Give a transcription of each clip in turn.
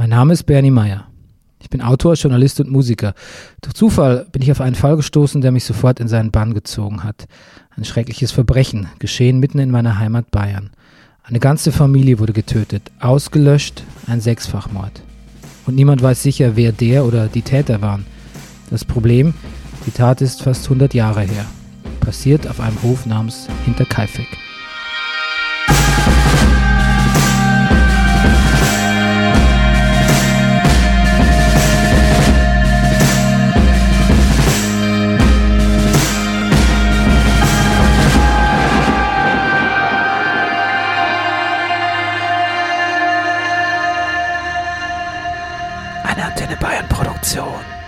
Mein Name ist Bernie Meyer. Ich bin Autor, Journalist und Musiker. Durch Zufall bin ich auf einen Fall gestoßen, der mich sofort in seinen Bann gezogen hat. Ein schreckliches Verbrechen, geschehen mitten in meiner Heimat Bayern. Eine ganze Familie wurde getötet, ausgelöscht, ein Sechsfachmord. Und niemand weiß sicher, wer der oder die Täter waren. Das Problem, die Tat ist fast 100 Jahre her. Passiert auf einem Hof namens Hinterkaifeck. Eine Antenne Bayern Produktion.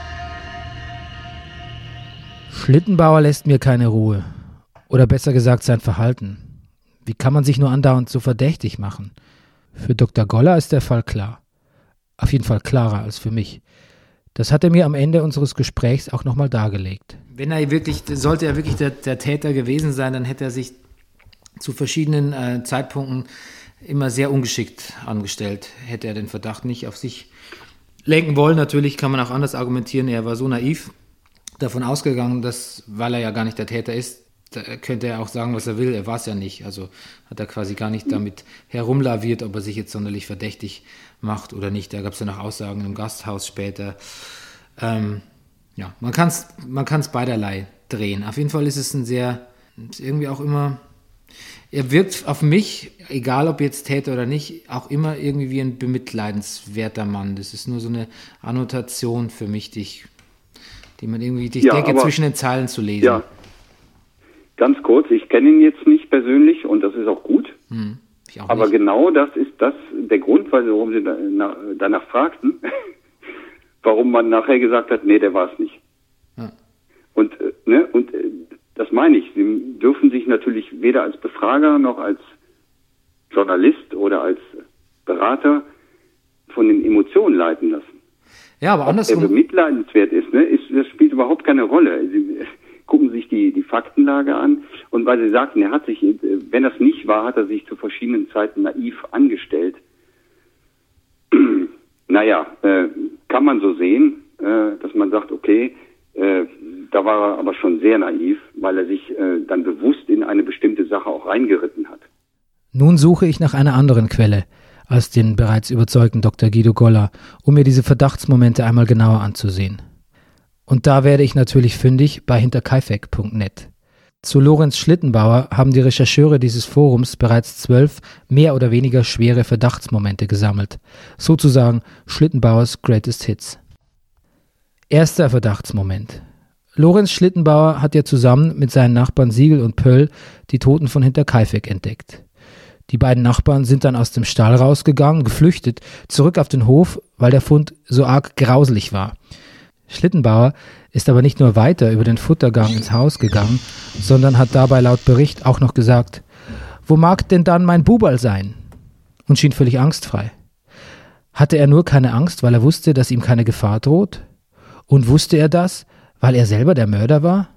Schlittenbauer lässt mir keine Ruhe. Oder besser gesagt sein Verhalten. Wie kann man sich nur andauernd so verdächtig machen? Für Dr. Goller ist der Fall klar. Auf jeden Fall klarer als für mich. Das hat er mir am Ende unseres Gesprächs auch nochmal dargelegt. Sollte er wirklich der Täter gewesen sein, dann hätte er sich zu verschiedenen Zeitpunkten immer sehr ungeschickt angestellt. Hätte er den Verdacht nicht auf sich lenken wollen. Natürlich kann man auch anders argumentieren. Er war so naiv davon ausgegangen, dass, weil er ja gar nicht der Täter ist, da könnte er auch sagen, was er will. Er war es ja nicht. Also hat er quasi gar nicht damit herumlaviert, ob er sich jetzt sonderlich verdächtig macht oder nicht. Da gab es ja noch Aussagen im Gasthaus später. Man kann es beiderlei drehen. Auf jeden Fall ist es irgendwie auch immer, er wirkt auf mich, egal ob jetzt Täter oder nicht, auch immer irgendwie wie ein bemitleidenswerter Mann. Das ist nur so eine Annotation für mich, die man irgendwie, ich denke, zwischen den Zeilen zu lesen. Ja, ganz kurz, ich kenne ihn jetzt nicht persönlich und das ist auch gut. Ich auch aber nicht. Genau das ist der Grund, warum Sie danach fragten, warum man nachher gesagt hat, nee, der war es nicht. Ja. Und das meine ich, Sie dürfen sich natürlich weder als Befrager noch als Journalist oder als Berater von den Emotionen leiten lassen. Ja, aber andersrum. Ob er bemitleidenswert ist, das spielt überhaupt keine Rolle. Sie gucken sich die Faktenlage an und weil Sie sagten, er hat sich, wenn das nicht war, hat er sich zu verschiedenen Zeiten naiv angestellt. Kann man so sehen, dass man sagt, okay, da war er aber schon sehr naiv, weil er sich dann bewusst in eine bestimmte Sache auch reingeritten hat. Nun suche ich nach einer anderen Quelle als den bereits überzeugten Dr. Guido Goller, um mir diese Verdachtsmomente einmal genauer anzusehen. Und da werde ich natürlich fündig bei hinterkaifeck.net. Zu Lorenz Schlittenbauer haben die Rechercheure dieses Forums bereits 12 mehr oder weniger schwere Verdachtsmomente gesammelt. Sozusagen Schlittenbauers Greatest Hits. Erster Verdachtsmoment. Lorenz Schlittenbauer hat ja zusammen mit seinen Nachbarn Siegel und Pöll die Toten von Hinterkaifeck entdeckt. Die beiden Nachbarn sind dann aus dem Stall rausgegangen, geflüchtet, zurück auf den Hof, weil der Fund so arg grauselig war. Schlittenbauer ist aber nicht nur weiter über den Futtergang ins Haus gegangen, sondern hat dabei laut Bericht auch noch gesagt, wo mag denn dann mein Buberl sein? Und schien völlig angstfrei. Hatte er nur keine Angst, weil er wusste, dass ihm keine Gefahr droht? Und wusste er das, weil er selber der Mörder war?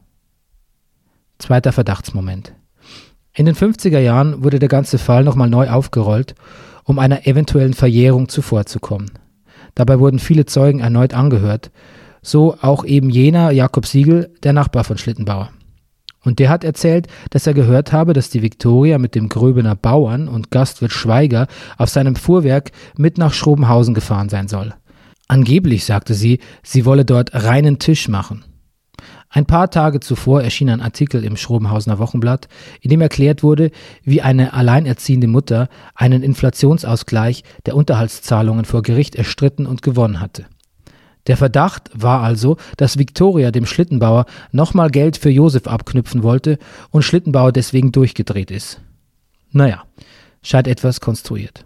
Zweiter Verdachtsmoment. In den 50er Jahren wurde der ganze Fall nochmal neu aufgerollt, um einer eventuellen Verjährung zuvorzukommen. Dabei wurden viele Zeugen erneut angehört, so auch eben jener Jakob Siegel, der Nachbar von Schlittenbauer. Und der hat erzählt, dass er gehört habe, dass die Viktoria mit dem Gröbener Bauern und Gastwirt Schweiger auf seinem Fuhrwerk mit nach Schrobenhausen gefahren sein soll. Angeblich sagte sie wolle dort reinen Tisch machen. Ein paar Tage zuvor erschien ein Artikel im Schrobenhausener Wochenblatt, in dem erklärt wurde, wie eine alleinerziehende Mutter einen Inflationsausgleich der Unterhaltszahlungen vor Gericht erstritten und gewonnen hatte. Der Verdacht war also, dass Viktoria dem Schlittenbauer nochmal Geld für Josef abknüpfen wollte und Schlittenbauer deswegen durchgedreht ist. Naja, scheint etwas konstruiert.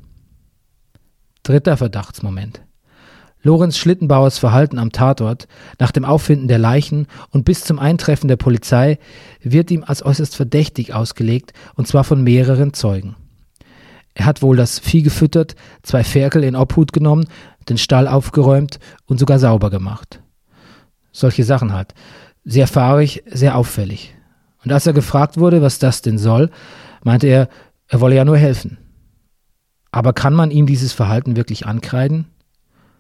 Dritter Verdachtsmoment. Lorenz Schlittenbauers Verhalten am Tatort, nach dem Auffinden der Leichen und bis zum Eintreffen der Polizei wird ihm als äußerst verdächtig ausgelegt, und zwar von mehreren Zeugen. Er hat wohl das Vieh gefüttert, 2 Ferkel in Obhut genommen, den Stall aufgeräumt und sogar sauber gemacht. Solche Sachen halt. Sehr fahrig, sehr auffällig. Und als er gefragt wurde, was das denn soll, meinte er wolle ja nur helfen. Aber kann man ihm dieses Verhalten wirklich ankreiden?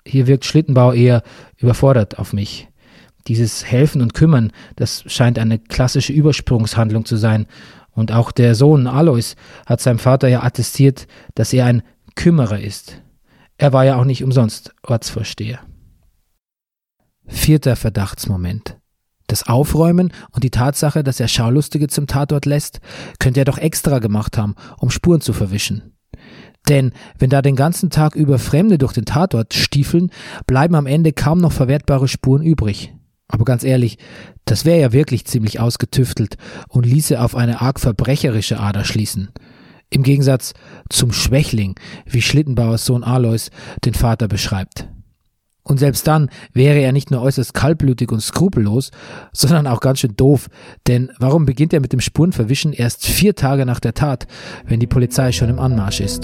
hier wirkt Schlittenbauer eher überfordert auf mich. Dieses Helfen und Kümmern, das scheint eine klassische Übersprungshandlung zu sein. Und auch der Sohn Alois hat seinem Vater ja attestiert, dass er ein Kümmerer ist. Er war ja auch nicht umsonst Ortsvorsteher. 4. Verdachtsmoment. Das Aufräumen und die Tatsache, dass er Schaulustige zum Tatort lässt, könnte er doch extra gemacht haben, um Spuren zu verwischen. Denn wenn da den ganzen Tag über Fremde durch den Tatort stiefeln, bleiben am Ende kaum noch verwertbare Spuren übrig. Aber ganz ehrlich, das wäre ja wirklich ziemlich ausgetüftelt und ließe auf eine arg verbrecherische Ader schließen. Im Gegensatz zum Schwächling, wie Schlittenbauers Sohn Alois den Vater beschreibt. Und selbst dann wäre er nicht nur äußerst kaltblütig und skrupellos, sondern auch ganz schön doof. Denn warum beginnt er mit dem Spurenverwischen erst 4 Tage nach der Tat, wenn die Polizei schon im Anmarsch ist?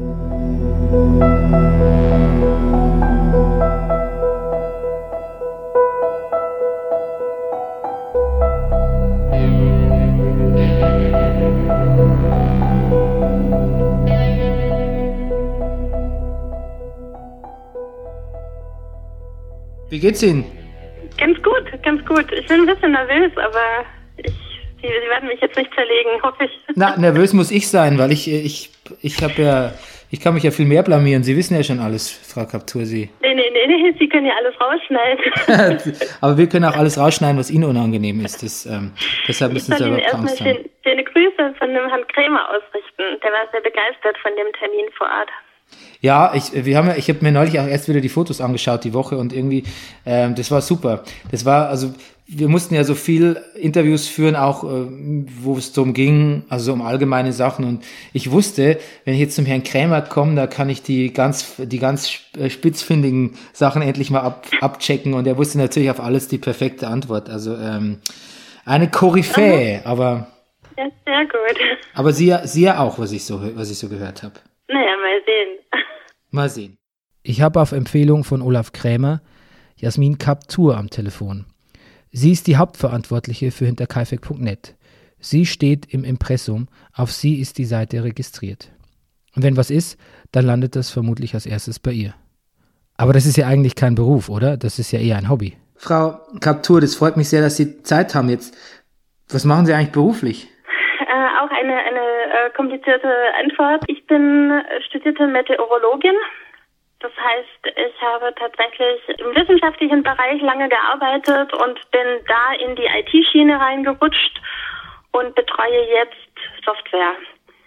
Wie geht's Ihnen? Ganz gut, ganz gut. Ich bin ein bisschen nervös, aber Sie werden mich jetzt nicht zerlegen, hoffe ich. Na, nervös muss ich sein, weil ich kann mich ja viel mehr blamieren. Sie wissen ja schon alles, Frau Kaptur, Sie. Nee, Sie können ja alles rausschneiden. Aber wir können auch alles rausschneiden, was Ihnen unangenehm ist. Deshalb müssen Sie aber Angst haben. Schöne Grüße von dem Herrn Krämer ausrichten. Der war sehr begeistert von dem Termin vor Ort. Ja, ich habe mir neulich auch erst wieder die Fotos angeschaut die Woche und irgendwie, das war super. Das war, also wir mussten ja so viel Interviews führen, auch wo es darum ging, also um allgemeine Sachen. Und ich wusste, wenn ich jetzt zum Herrn Krämer komme, da kann ich die ganz spitzfindigen Sachen endlich mal abchecken. Und er wusste natürlich auf alles die perfekte Antwort. Also eine Koryphäe, aber ja, sehr gut. Aber Sie ja auch, was ich so gehört habe. Naja, mal sehen. Mal sehen. Ich habe auf Empfehlung von Olaf Krämer Jasmin Kaptur am Telefon. Sie ist die Hauptverantwortliche für hinterkaifeck.net. Sie steht im Impressum, auf sie ist die Seite registriert. Und wenn was ist, dann landet das vermutlich als erstes bei ihr. Aber das ist ja eigentlich kein Beruf, oder? Das ist ja eher ein Hobby. Frau Kaptur, das freut mich sehr, dass Sie Zeit haben jetzt. Was machen Sie eigentlich beruflich? Auch eine komplizierte Antwort. Ich bin studierte Meteorologin. Das heißt, ich habe tatsächlich im wissenschaftlichen Bereich lange gearbeitet und bin da in die IT-Schiene reingerutscht und betreue jetzt Software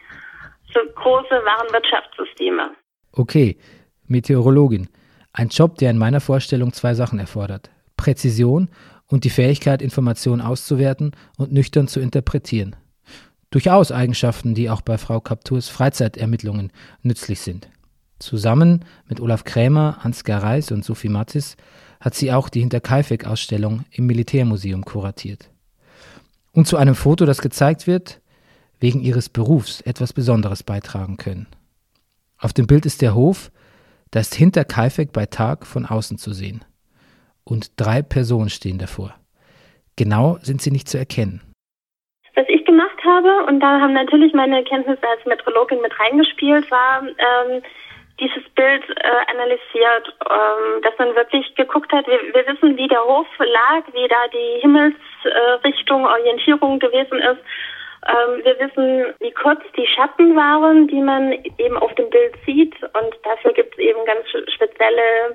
für große Warenwirtschaftssysteme. Okay, Meteorologin. Ein Job, der in meiner Vorstellung 2 Sachen erfordert. Präzision und die Fähigkeit, Informationen auszuwerten und nüchtern zu interpretieren. Durchaus Eigenschaften, die auch bei Frau Kapturs Freizeitermittlungen nützlich sind. Zusammen mit Olaf Krämer, Ansgar Reis und Sophie Mattis hat sie auch die Hinterkaifeck-Ausstellung im Militärmuseum kuratiert. Und zu einem Foto, das gezeigt wird, wegen ihres Berufs etwas Besonderes beitragen können. Auf dem Bild ist der Hof, da ist Hinterkaifeck bei Tag von außen zu sehen. Und 3 Personen stehen davor. Genau sind sie nicht zu erkennen. Was ich gemacht habe, und da haben natürlich meine Kenntnisse als Meteorologin mit reingespielt, war dieses Bild analysiert, dass man wirklich geguckt hat, wir wissen, wie der Hof lag, wie da die Himmelsrichtung, Orientierung gewesen ist. Wir wissen, wie kurz die Schatten waren, die man eben auf dem Bild sieht, und dafür gibt es eben ganz spezielle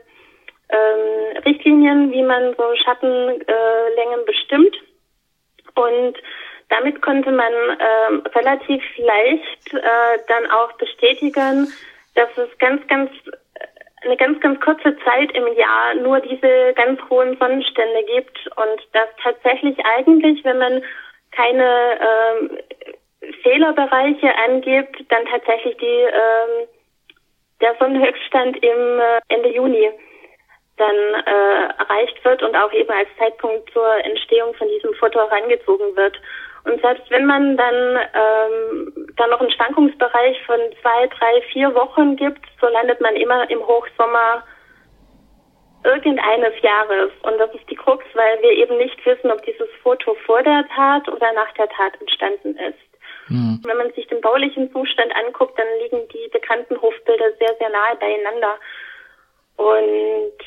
Richtlinien, wie man so Schattenlängen bestimmt. Und damit konnte man relativ leicht dann auch bestätigen, dass es eine ganz kurze Zeit im Jahr nur diese ganz hohen Sonnenstände gibt und dass tatsächlich eigentlich, wenn man keine Fehlerbereiche angibt, dann tatsächlich der Sonnenhöchststand im Ende Juni dann erreicht wird und auch eben als Zeitpunkt zur Entstehung von diesem Foto herangezogen wird. Und selbst wenn man dann noch einen Schwankungsbereich von 2, 3, 4 Wochen gibt, so landet man immer im Hochsommer irgendeines Jahres. Und das ist die Krux, weil wir eben nicht wissen, ob dieses Foto vor der Tat oder nach der Tat entstanden ist. Mhm. Wenn man sich den baulichen Zustand anguckt, dann liegen die bekannten Hofbilder sehr, sehr nahe beieinander. Und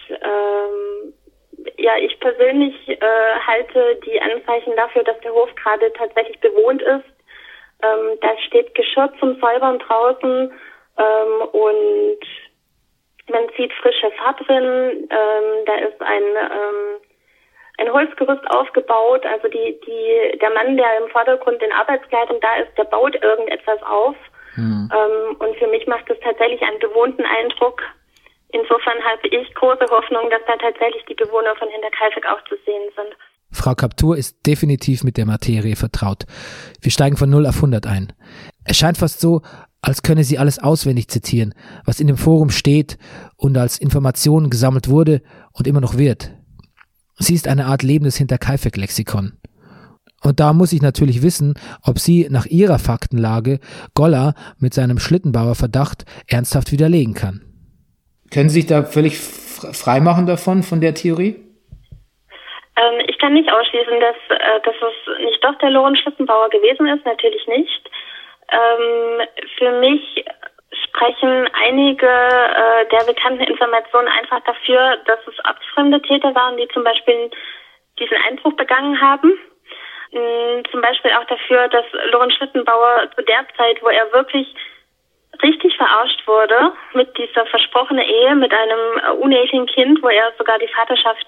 Ja, ich persönlich halte die Anzeichen dafür, dass der Hof gerade tatsächlich bewohnt ist. Da steht Geschirr zum Säubern draußen und man sieht frische Farbe. Da ist ein Holzgerüst aufgebaut. Also der Mann, der im Vordergrund in Arbeitskleidung da ist, der baut irgendetwas auf. Und für mich macht es tatsächlich einen bewohnten Eindruck. Insofern habe ich große Hoffnung, dass da tatsächlich die Bewohner von Hinterkaifeck auch zu sehen sind. Frau Kaptur ist definitiv mit der Materie vertraut. Wir steigen von 0 auf 100 ein. Es scheint fast so, als könne sie alles auswendig zitieren, was in dem Forum steht und als Information gesammelt wurde und immer noch wird. Sie ist eine Art lebendes Hinterkaifeck-Lexikon. Und da muss ich natürlich wissen, ob sie nach ihrer Faktenlage Goller mit seinem Schlittenbauer-Verdacht ernsthaft widerlegen kann. Können Sie sich da völlig frei machen davon, von der Theorie? Ich kann nicht ausschließen, dass es nicht doch der Lorenz Schlittenbauer gewesen ist, natürlich nicht. Für mich sprechen einige der bekannten Informationen einfach dafür, dass es ortsfremde Täter waren, die zum Beispiel diesen Einbruch begangen haben. Zum Beispiel auch dafür, dass Lorenz Schlittenbauer zu der Zeit, wo er wirklich richtig verarscht wurde, mit dieser versprochenen Ehe, mit einem unehelichen Kind, wo er sogar die Vaterschaft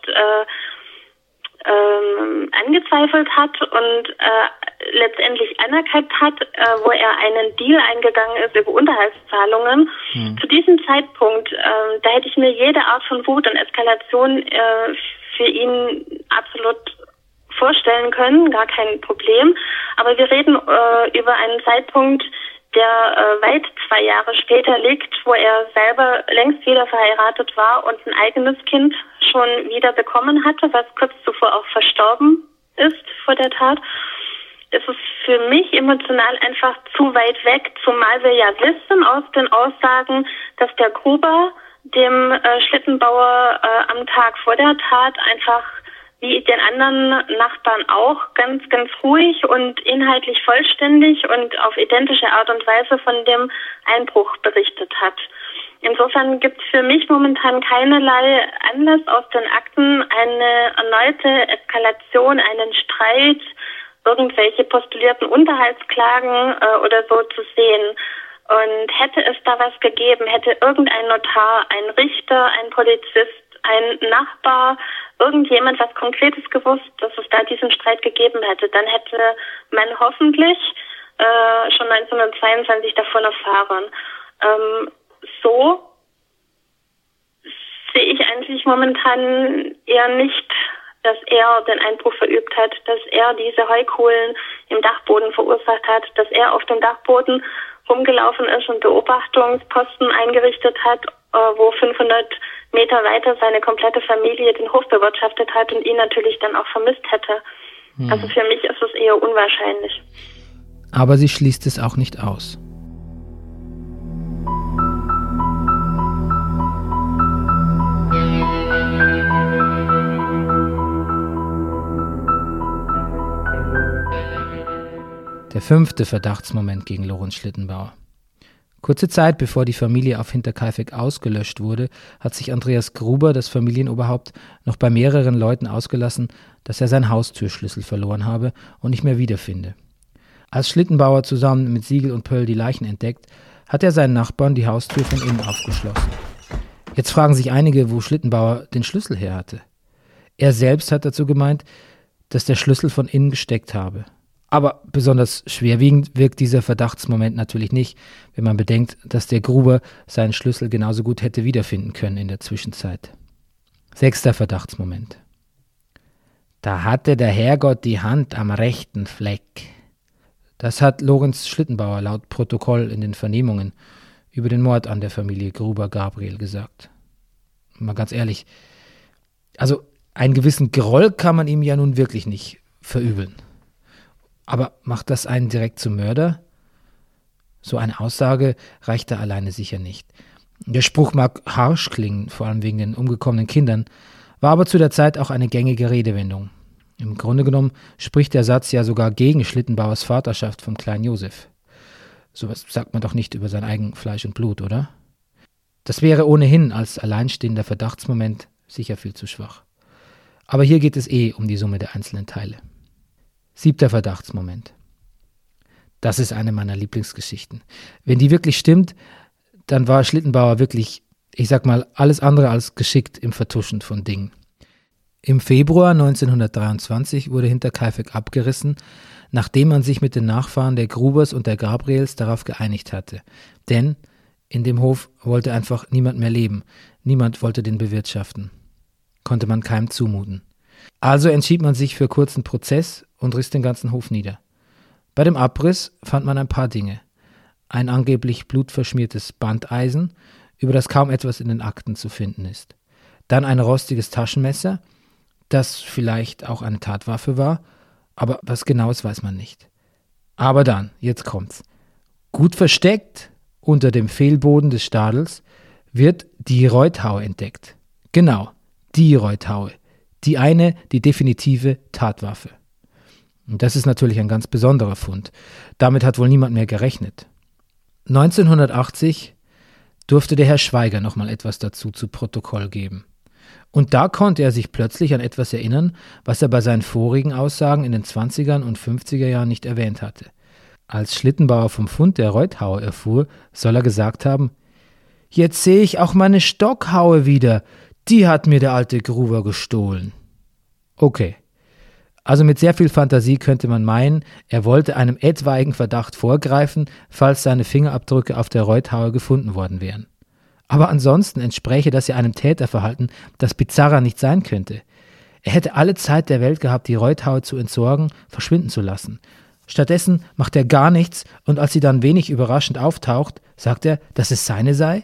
angezweifelt hat und letztendlich anerkannt hat, wo er einen Deal eingegangen ist über Unterhaltszahlungen. Zu diesem Zeitpunkt, da hätte ich mir jede Art von Wut und Eskalation für ihn absolut vorstellen können, gar kein Problem. Aber wir reden über einen Zeitpunkt, der weit 2 Jahre später liegt, wo er selber längst wieder verheiratet war und ein eigenes Kind schon wieder bekommen hatte, was kurz zuvor auch verstorben ist vor der Tat. Es ist für mich emotional einfach zu weit weg, zumal wir ja wissen aus den Aussagen, dass der Gruber dem Schlittenbauer am Tag vor der Tat einfach wie den anderen Nachbarn auch ganz, ganz ruhig und inhaltlich vollständig und auf identische Art und Weise von dem Einbruch berichtet hat. Insofern gibt es für mich momentan keinerlei Anlass aus den Akten, eine erneute Eskalation, einen Streit, irgendwelche postulierten Unterhaltsklagen oder so zu sehen. Und hätte es da was gegeben, hätte irgendein Notar, ein Richter, ein Polizist, ein Nachbar, irgendjemand was Konkretes gewusst, dass es da diesen Streit gegeben hätte, dann hätte man hoffentlich schon 1922 davon erfahren. So sehe ich eigentlich momentan eher nicht, dass er den Einbruch verübt hat, dass er diese Heukohlen im Dachboden verursacht hat, dass er auf dem Dachboden rumgelaufen ist und Beobachtungsposten eingerichtet hat, wo 500 Meter weiter seine komplette Familie den Hof bewirtschaftet hat und ihn natürlich dann auch vermisst hätte. Also für mich ist es eher unwahrscheinlich. Aber sie schließt es auch nicht aus. Der 5. Verdachtsmoment gegen Lorenz Schlittenbauer. Kurze Zeit bevor die Familie auf Hinterkaifeck ausgelöscht wurde, hat sich Andreas Gruber, das Familienoberhaupt, noch bei mehreren Leuten ausgelassen, dass er seinen Haustürschlüssel verloren habe und nicht mehr wiederfinde. Als Schlittenbauer zusammen mit Siegel und Pöll die Leichen entdeckt, hat er seinen Nachbarn die Haustür von innen aufgeschlossen. Jetzt fragen sich einige, wo Schlittenbauer den Schlüssel her hatte. Er selbst hat dazu gemeint, dass der Schlüssel von innen gesteckt habe. Aber besonders schwerwiegend wirkt dieser Verdachtsmoment natürlich nicht, wenn man bedenkt, dass der Gruber seinen Schlüssel genauso gut hätte wiederfinden können in der Zwischenzeit. 6. Verdachtsmoment. Da hatte der Herrgott die Hand am rechten Fleck. Das hat Lorenz Schlittenbauer laut Protokoll in den Vernehmungen über den Mord an der Familie Gruber-Gabriel gesagt. Mal ganz ehrlich, also einen gewissen Groll kann man ihm ja nun wirklich nicht verübeln. Aber macht das einen direkt zum Mörder? So eine Aussage reicht da alleine sicher nicht. Der Spruch mag harsch klingen, vor allem wegen den umgekommenen Kindern, war aber zu der Zeit auch eine gängige Redewendung. Im Grunde genommen spricht der Satz ja sogar gegen Schlittenbauers Vaterschaft vom kleinen Josef. Sowas sagt man doch nicht über sein eigen Fleisch und Blut, oder? Das wäre ohnehin als alleinstehender Verdachtsmoment sicher viel zu schwach. Aber hier geht es um die Summe der einzelnen Teile. 7. Verdachtsmoment. Das ist eine meiner Lieblingsgeschichten. Wenn die wirklich stimmt, dann war Schlittenbauer wirklich, ich sag mal, alles andere als geschickt im Vertuschen von Dingen. Im Februar 1923 wurde Hinterkaifeck abgerissen, nachdem man sich mit den Nachfahren der Grubers und der Gabriels darauf geeinigt hatte. Denn in dem Hof wollte einfach niemand mehr leben. Niemand wollte den bewirtschaften. Konnte man keinem zumuten. Also entschied man sich für kurzen Prozess und riss den ganzen Hof nieder. Bei dem Abriss fand man ein paar Dinge. Ein angeblich blutverschmiertes Bandeisen, über das kaum etwas in den Akten zu finden ist. Dann ein rostiges Taschenmesser, das vielleicht auch eine Tatwaffe war, aber was Genaues weiß man nicht. Aber dann, jetzt kommt's. Gut versteckt unter dem Fehlboden des Stadels wird die Reuthaue entdeckt. Genau, die Reuthaue. Die definitive Tatwaffe. Und das ist natürlich ein ganz besonderer Fund. Damit hat wohl niemand mehr gerechnet. 1980 durfte der Herr Schweiger nochmal etwas dazu zu Protokoll geben. Und da konnte er sich plötzlich an etwas erinnern, was er bei seinen vorigen Aussagen in den 20er und 50er Jahren nicht erwähnt hatte. Als Schlittenbauer vom Fund der Reuthaue erfuhr, soll er gesagt haben: »Jetzt sehe ich auch meine Stockhaue wieder. Die hat mir der alte Gruber gestohlen.« Okay. Also mit sehr viel Fantasie könnte man meinen, er wollte einem etwaigen Verdacht vorgreifen, falls seine Fingerabdrücke auf der Reuthaue gefunden worden wären. Aber ansonsten entspräche das ja einem Täterverhalten, das bizarrer nicht sein könnte. Er hätte alle Zeit der Welt gehabt, die Reuthaue zu entsorgen, verschwinden zu lassen. Stattdessen macht er gar nichts und als sie dann wenig überraschend auftaucht, sagt er, dass es seine sei?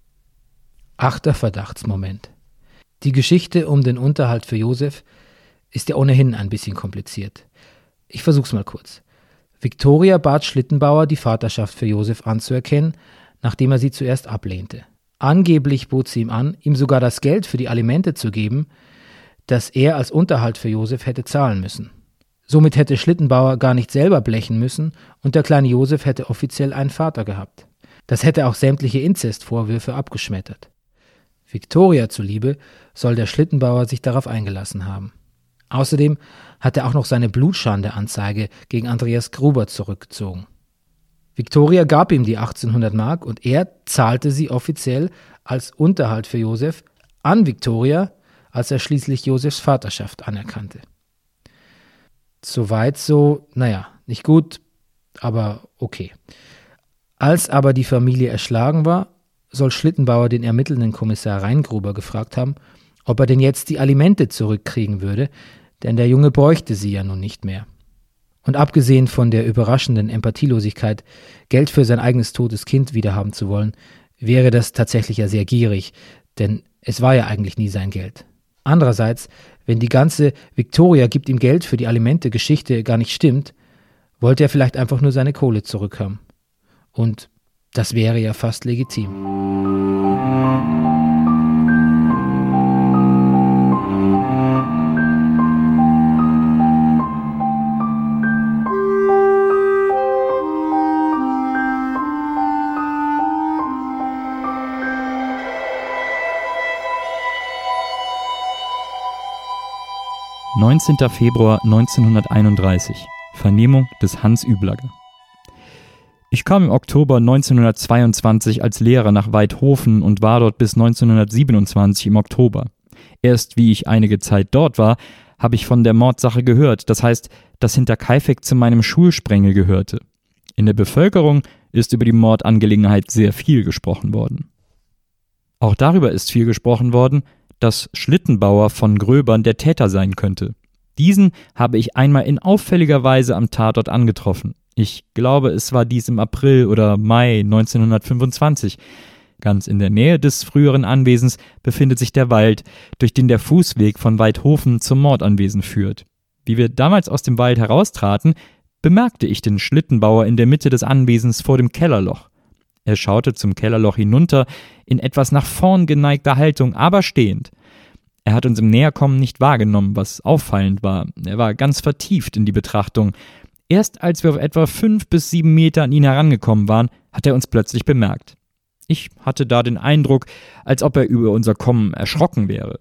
8. Verdachtsmoment. Die Geschichte um den Unterhalt für Josef ist ja ohnehin ein bisschen kompliziert. Ich versuch's mal kurz. Viktoria bat Schlittenbauer, die Vaterschaft für Josef anzuerkennen, nachdem er sie zuerst ablehnte. Angeblich bot sie ihm an, ihm sogar das Geld für die Alimente zu geben, das er als Unterhalt für Josef hätte zahlen müssen. Somit hätte Schlittenbauer gar nicht selber blechen müssen und der kleine Josef hätte offiziell einen Vater gehabt. Das hätte auch sämtliche Inzestvorwürfe abgeschmettert. Viktoria zuliebe soll der Schlittenbauer sich darauf eingelassen haben. Außerdem hat er auch noch seine Blutschande-Anzeige gegen Andreas Gruber zurückgezogen. Viktoria gab ihm die 1800 Mark und er zahlte sie offiziell als Unterhalt für Josef an Viktoria, als er schließlich Josefs Vaterschaft anerkannte. Soweit so, nicht gut, aber okay. Als aber die Familie erschlagen war, soll Schlittenbauer den ermittelnden Kommissar Reingruber gefragt haben, ob er denn jetzt die Alimente zurückkriegen würde, denn der Junge bräuchte sie ja nun nicht mehr. Und abgesehen von der überraschenden Empathielosigkeit, Geld für sein eigenes totes Kind wiederhaben zu wollen, wäre das tatsächlich ja sehr gierig, denn es war ja eigentlich nie sein Geld. Andererseits, wenn die ganze Viktoria gibt ihm Geld für die Alimente-Geschichte gar nicht stimmt, wollte er vielleicht einfach nur seine Kohle zurückhaben. Und das wäre ja fast legitim. / 19. Februar 1931. Vernehmung des Hans Üblager. Ich kam im Oktober 1922 als Lehrer nach Waidhofen und war dort bis 1927 im Oktober. Erst wie ich einige Zeit dort war, habe ich von der Mordsache gehört, das heißt, dass Hinterkaifeck zu meinem Schulsprengel gehörte. In der Bevölkerung ist über die Mordangelegenheit sehr viel gesprochen worden. Auch darüber ist viel gesprochen worden, dass Schlittenbauer von Gröbern der Täter sein könnte. Diesen habe ich einmal in auffälliger Weise am Tatort angetroffen. Ich glaube, es war dies im April oder Mai 1925. Ganz in der Nähe des früheren Anwesens befindet sich der Wald, durch den der Fußweg von Waidhofen zum Mordanwesen führt. Wie wir damals aus dem Wald heraustraten, bemerkte ich den Schlittenbauer in der Mitte des Anwesens vor dem Kellerloch. Er schaute zum Kellerloch hinunter, in etwas nach vorn geneigter Haltung, aber stehend. Er hat uns im Näherkommen nicht wahrgenommen, was auffallend war. Er war ganz vertieft in die Betrachtung. Erst als wir auf etwa 5 bis 7 Meter an ihn herangekommen waren, hat er uns plötzlich bemerkt. Ich hatte da den Eindruck, als ob er über unser Kommen erschrocken wäre.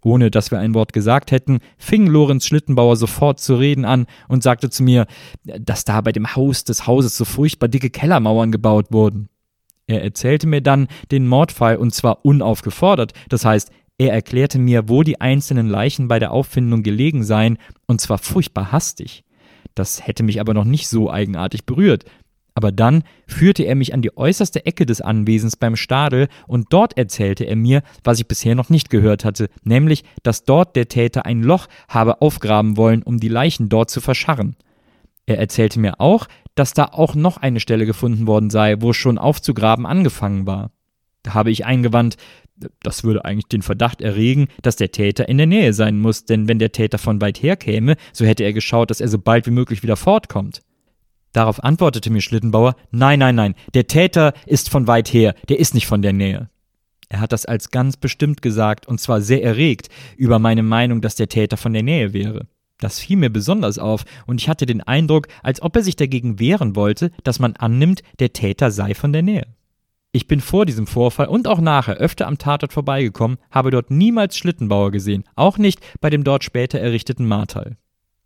Ohne dass wir ein Wort gesagt hätten, fing Lorenz Schlittenbauer sofort zu reden an und sagte zu mir, dass da bei dem Haus des Hauses so furchtbar dicke Kellermauern gebaut wurden. Er erzählte mir dann den Mordfall und zwar unaufgefordert, das heißt, er erklärte mir, wo die einzelnen Leichen bei der Auffindung gelegen seien und zwar furchtbar hastig. Das hätte mich aber noch nicht so eigenartig berührt. Aber dann führte er mich an die äußerste Ecke des Anwesens beim Stadel und dort erzählte er mir, was ich bisher noch nicht gehört hatte, nämlich, dass dort der Täter ein Loch habe aufgraben wollen, um die Leichen dort zu verscharren. Er erzählte mir auch, dass da auch noch eine Stelle gefunden worden sei, wo schon aufzugraben angefangen war. Da habe ich eingewandt, das würde eigentlich den Verdacht erregen, dass der Täter in der Nähe sein muss, denn wenn der Täter von weit her käme, so hätte er geschaut, dass er so bald wie möglich wieder fortkommt. Darauf antwortete mir Schlittenbauer, nein, der Täter ist von weit her, der ist nicht von der Nähe. Er hat das als ganz bestimmt gesagt und zwar sehr erregt über meine Meinung, dass der Täter von der Nähe wäre. Das fiel mir besonders auf und ich hatte den Eindruck, als ob er sich dagegen wehren wollte, dass man annimmt, der Täter sei von der Nähe. Ich bin vor diesem Vorfall und auch nachher öfter am Tatort vorbeigekommen, habe dort niemals Schlittenbauer gesehen, auch nicht bei dem dort später errichteten Marterl.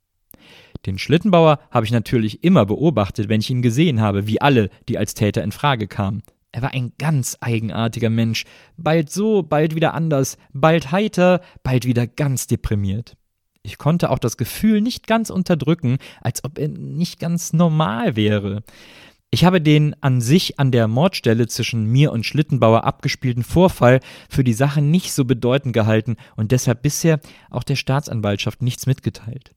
Den Schlittenbauer habe ich natürlich immer beobachtet, wenn ich ihn gesehen habe, wie alle, die als Täter in Frage kamen. Er war ein ganz eigenartiger Mensch, bald so, bald wieder anders, bald heiter, bald wieder ganz deprimiert. Ich konnte auch das Gefühl nicht ganz unterdrücken, als ob er nicht ganz normal wäre. Ich habe den an sich an der Mordstelle zwischen mir und Schlittenbauer abgespielten Vorfall für die Sache nicht so bedeutend gehalten und deshalb bisher auch der Staatsanwaltschaft nichts mitgeteilt.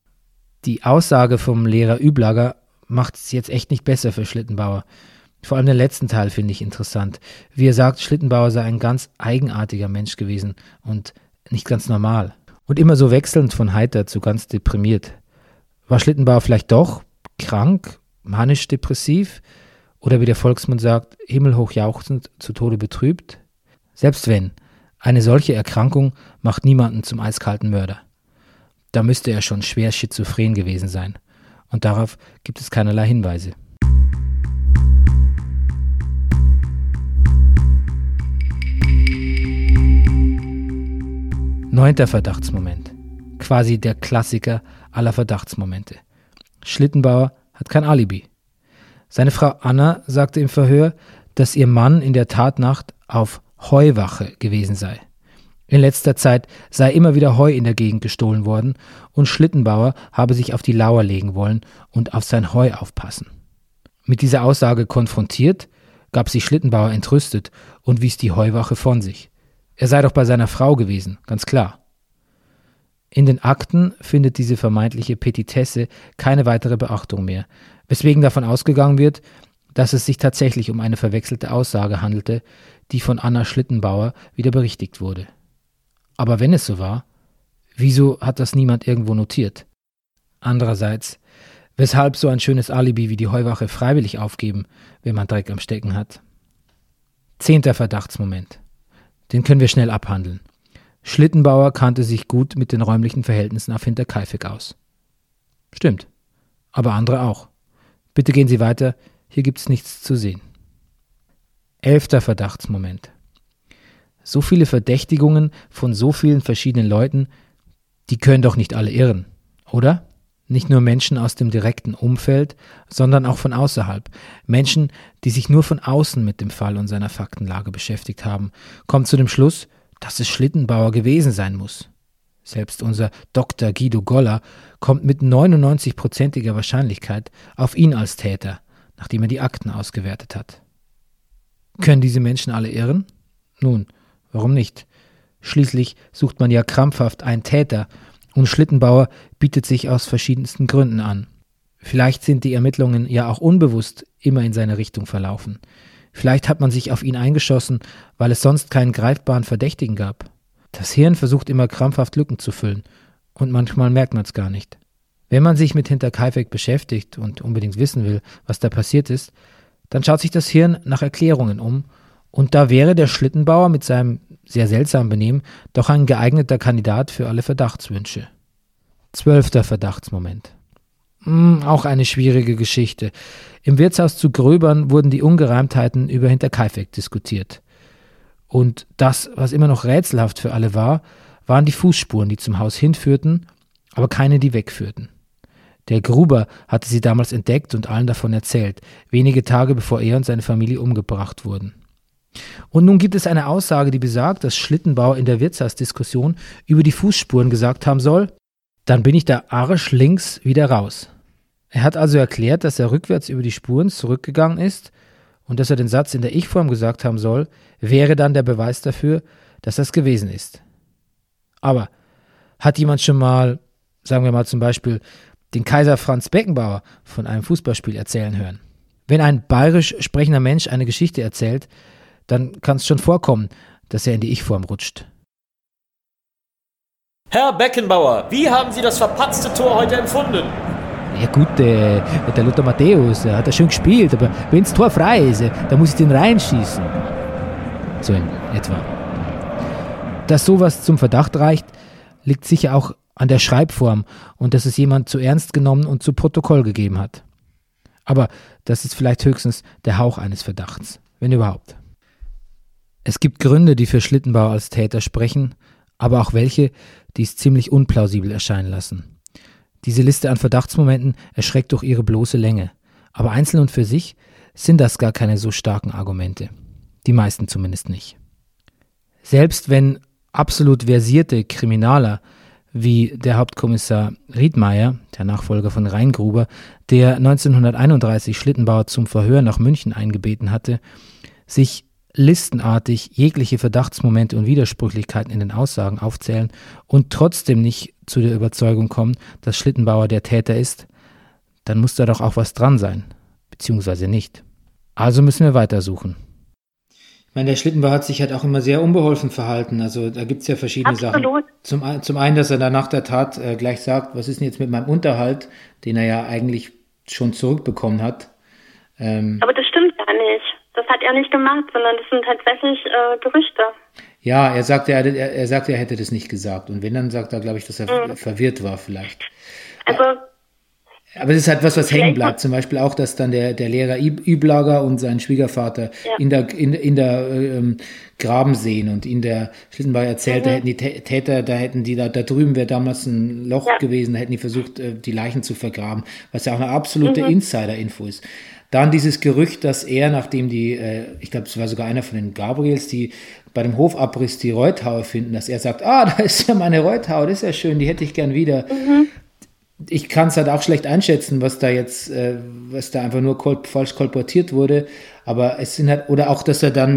Die Aussage vom Lehrer Üblager macht es jetzt echt nicht besser für Schlittenbauer. Vor allem den letzten Teil finde ich interessant. Wie er sagt, Schlittenbauer sei ein ganz eigenartiger Mensch gewesen und nicht ganz normal. Und immer so wechselnd von heiter zu ganz deprimiert. War Schlittenbauer vielleicht doch krank, manisch-depressiv oder wie der Volksmund sagt, himmelhoch jauchzend, zu Tode betrübt? Selbst wenn, eine solche Erkrankung macht niemanden zum eiskalten Mörder. Da müsste er schon schwer schizophren gewesen sein. Und darauf gibt es keinerlei Hinweise. Neunter Verdachtsmoment. Quasi der Klassiker aller Verdachtsmomente. Schlittenbauer hat kein Alibi. Seine Frau Anna sagte im Verhör, dass ihr Mann in der Tatnacht auf Heuwache gewesen sei. In letzter Zeit sei immer wieder Heu in der Gegend gestohlen worden und Schlittenbauer habe sich auf die Lauer legen wollen und auf sein Heu aufpassen. Mit dieser Aussage konfrontiert, gab sich Schlittenbauer entrüstet und wies die Heuwache von sich. Er sei doch bei seiner Frau gewesen, ganz klar. In den Akten findet diese vermeintliche Petitesse keine weitere Beachtung mehr, weswegen davon ausgegangen wird, dass es sich tatsächlich um eine verwechselte Aussage handelte, die von Anna Schlittenbauer wieder berichtigt wurde. Aber wenn es so war, wieso hat das niemand irgendwo notiert? Andererseits, weshalb so ein schönes Alibi wie die Heuwache freiwillig aufgeben, wenn man Dreck am Stecken hat? 10. Verdachtsmoment. Den können wir schnell abhandeln. Schlittenbauer kannte sich gut mit den räumlichen Verhältnissen auf Hinterkaifeck aus. Stimmt, aber andere auch. Bitte gehen Sie weiter, hier gibt's nichts zu sehen. 11. Verdachtsmoment. So viele Verdächtigungen von so vielen verschiedenen Leuten, die können doch nicht alle irren, oder? Nicht nur Menschen aus dem direkten Umfeld, sondern auch von außerhalb. Menschen, die sich nur von außen mit dem Fall und seiner Faktenlage beschäftigt haben, kommen zu dem Schluss, dass es Schlittenbauer gewesen sein muss. Selbst unser Dr. Guido Goller kommt mit 99%iger Wahrscheinlichkeit auf ihn als Täter, nachdem er die Akten ausgewertet hat. Können diese Menschen alle irren? Nun, warum nicht? Schließlich sucht man ja krampfhaft einen Täter und Schlittenbauer bietet sich aus verschiedensten Gründen an. Vielleicht sind die Ermittlungen ja auch unbewusst immer in seine Richtung verlaufen. Vielleicht hat man sich auf ihn eingeschossen, weil es sonst keinen greifbaren Verdächtigen gab. Das Hirn versucht immer krampfhaft Lücken zu füllen und manchmal merkt man es gar nicht. Wenn man sich mit Hinterkaifeck beschäftigt und unbedingt wissen will, was da passiert ist, dann schaut sich das Hirn nach Erklärungen um und da wäre der Schlittenbauer mit seinem sehr seltsamen Benehmen doch ein geeigneter Kandidat für alle Verdachtswünsche. 12. Verdachtsmoment. Auch eine schwierige Geschichte. Im Wirtshaus zu Gröbern wurden die Ungereimtheiten über Hinterkaifeck diskutiert. Und das, was immer noch rätselhaft für alle war, waren die Fußspuren, die zum Haus hinführten, aber keine, die wegführten. Der Gruber hatte sie damals entdeckt und allen davon erzählt, wenige Tage bevor er und seine Familie umgebracht wurden. Und nun gibt es eine Aussage, die besagt, dass Schlittenbauer in der Wirtshausdiskussion über die Fußspuren gesagt haben soll: Dann bin ich da arsch links wieder raus. Er hat also erklärt, dass er rückwärts über die Spuren zurückgegangen ist und dass er den Satz in der Ich-Form gesagt haben soll, wäre dann der Beweis dafür, dass das gewesen ist. Aber hat jemand schon mal, sagen wir mal zum Beispiel, den Kaiser Franz Beckenbauer von einem Fußballspiel erzählen hören? Wenn ein bayerisch sprechender Mensch eine Geschichte erzählt, dann kann es schon vorkommen, dass er in die Ich-Form rutscht. Herr Beckenbauer, wie haben Sie das verpatzte Tor heute empfunden? Ja gut, der Lothar Matthäus hat schön gespielt, aber wenn das Tor frei ist, dann muss ich den reinschießen. So in etwa. Dass sowas zum Verdacht reicht, liegt sicher auch an der Schreibform und dass es jemand zu ernst genommen und zu Protokoll gegeben hat. Aber das ist vielleicht höchstens der Hauch eines Verdachts, wenn überhaupt. Es gibt Gründe, die für Schlittenbauer als Täter sprechen, aber auch welche, die es ziemlich unplausibel erscheinen lassen. Diese Liste an Verdachtsmomenten erschreckt durch ihre bloße Länge, aber einzeln und für sich sind das gar keine so starken Argumente. Die meisten zumindest nicht. Selbst wenn absolut versierte Kriminaler wie der Hauptkommissar Riedmeier, der Nachfolger von Reingruber, der 1931 Schlittenbauer zum Verhör nach München eingebeten hatte, sich listenartig jegliche Verdachtsmomente und Widersprüchlichkeiten in den Aussagen aufzählen und trotzdem nicht zu der Überzeugung kommen, dass Schlittenbauer der Täter ist, dann muss da doch auch was dran sein, beziehungsweise nicht. Also müssen wir weitersuchen. Ich meine, der Schlittenbauer hat sich halt auch immer sehr unbeholfen verhalten. Also da gibt es ja verschiedene Absolut. Sachen. Zum einen, dass er dann nach der Tat gleich sagt, was ist denn jetzt mit meinem Unterhalt, den er ja eigentlich schon zurückbekommen hat. Aber das stimmt gar nicht. Das hat er nicht gemacht, sondern das sind tatsächlich Gerüchte. Ja, er sagte, er hätte das nicht gesagt. Und wenn, dann sagt er, glaube ich, dass er verwirrt war vielleicht. Also, aber das ist halt was hängen bleibt. Zum Beispiel auch, dass dann der Lehrer Iblager und sein Schwiegervater in der Graben sehen und ihn der Schlittenbauer erzählt, da hätten die Täter, da drüben wäre damals ein Loch gewesen, da hätten die versucht, die Leichen zu vergraben, was ja auch eine absolute Insider-Info ist. Dann dieses Gerücht, dass er, nachdem ich glaube, es war sogar einer von den Gabriels, die bei dem Hofabriss die Reuthaue finden, dass er sagt, da ist ja meine Reuthaue, das ist ja schön, die hätte ich gern wieder. Ich kann es halt auch schlecht einschätzen, was da einfach nur falsch kolportiert wurde, aber es sind halt, oder auch, dass er dann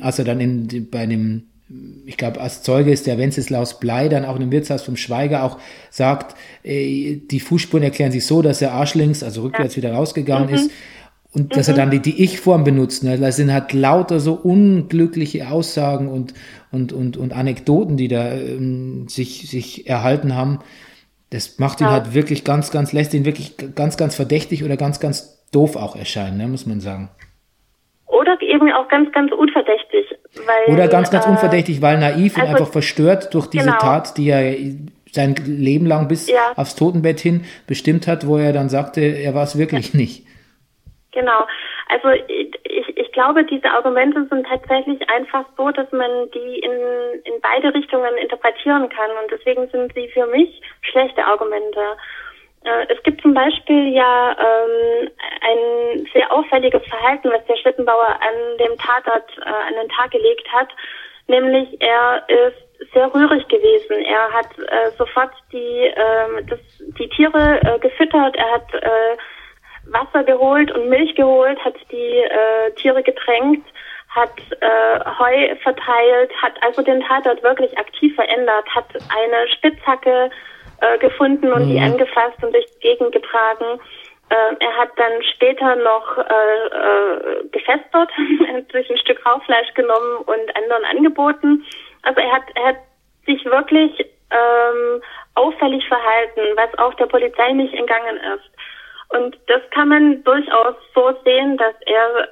ich glaube, als Zeuge ist der Wenceslaus Blei dann auch in dem Wirtshaus vom Schweiger auch sagt, die Fußspuren erklären sich so, dass er arschlinks, also rückwärts wieder rausgegangen ist. Und dass er dann die Ich-Form benutzt. Ne? Das sind halt lauter so unglückliche Aussagen und Anekdoten, die da sich erhalten haben. Das macht ihn halt wirklich lässt ihn wirklich ganz, ganz verdächtig oder ganz, ganz doof auch erscheinen, ne? Muss man sagen. Oder eben auch ganz, ganz unverdächtig. Weil naiv und einfach verstört durch diese Tat, die er sein Leben lang bis aufs Totenbett hin bestimmt hat, wo er dann sagte, er war es wirklich nicht. Genau. Also ich glaube, diese Argumente sind tatsächlich einfach so, dass man die in beide Richtungen interpretieren kann. Und deswegen sind sie für mich schlechte Argumente. Es gibt zum Beispiel ein sehr auffälliges Verhalten, was der Schlittenbauer an dem Tatort an den Tag gelegt hat. Nämlich er ist sehr rührig gewesen. Er hat sofort die Tiere gefüttert. Er hat Wasser geholt und Milch geholt, hat die Tiere getränkt, hat Heu verteilt, hat also den Tatort wirklich aktiv verändert, hat eine Spitzhacke gefunden und die angefasst und durch die Gegend getragen. Er hat dann später noch gefestert, sich ein Stück Rauchfleisch genommen und anderen angeboten. Also er hat sich wirklich auffällig verhalten, was auch der Polizei nicht entgangen ist. Und das kann man durchaus so sehen, dass er